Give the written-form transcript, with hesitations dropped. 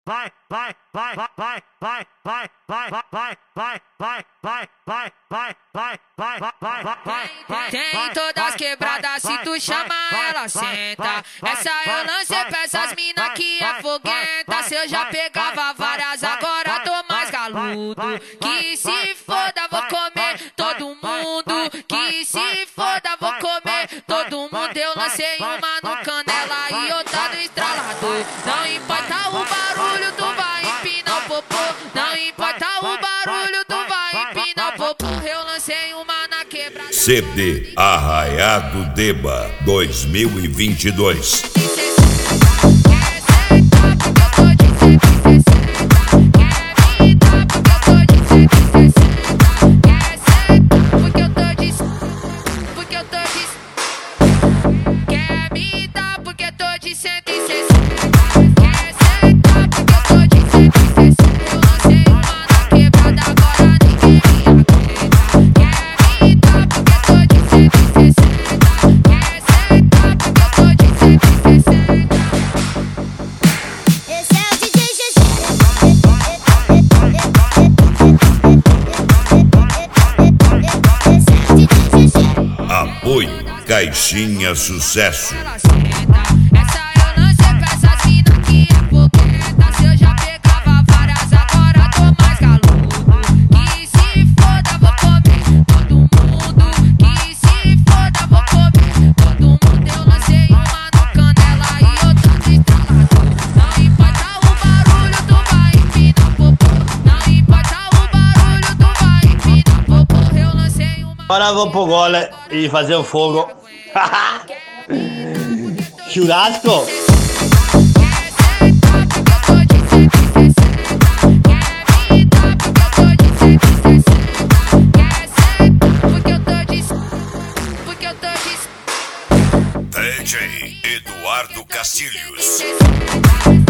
Tem todas quebradas, se tu chama ela senta. Essa eu lancei pra essas mina que é foguenta. Se eu já pegava várias, agora tô mais galudo. Que se foda, vou comer todo mundo. Que se foda, vou comer todo mundo. Eu lancei uma no canela e outra no estralador. Não importa o barulho, tu vai empinar o popô. Não importa o barulho, tu vai empinar o popô. Eu lancei uma na quebrada. CD Arraiado Deba 2022. Apoio Caixinha Sucesso. Essa eu lancei pra essas mina que é fogueta. Se eu já pegava várias, agora tô mais galudo. Que se foda, vou comer todo mundo. Que se foda, vou comer todo mundo. Eu lancei uma no canela e outra no estralador. Não importa o barulho, tu vai empinar o popô. Não importa o barulho, tu vai empinar o popô. Eu lancei uma. Agora eu vou pro gole e fazer o fogo. Churrasco. DJ Eduardo Castilhos.